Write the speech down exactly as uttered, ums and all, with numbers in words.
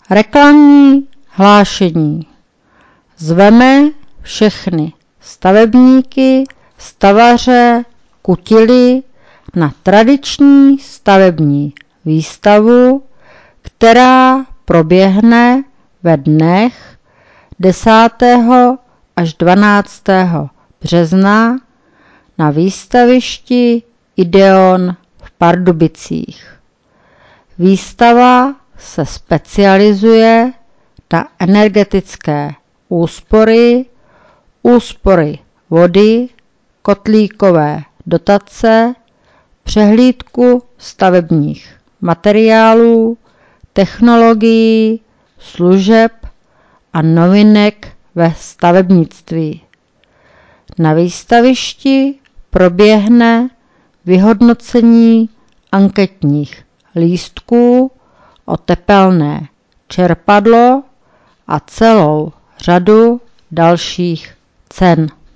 Reklamní hlášení. Zveme všechny stavebníky, stavaře, kutily na tradiční stavební výstavu, která proběhne ve dnech desátého až dvanáctého března na výstavišti Ideon v Pardubicích. Výstava se specializuje na energetické úspory, úspory vody, kotlíkové dotace, přehlídku stavebních materiálů, technologií, služeb a novinek ve stavebnictví. Na výstavišti proběhne vyhodnocení anketních lístků o tepelné čerpadlo a celou řadu dalších cen.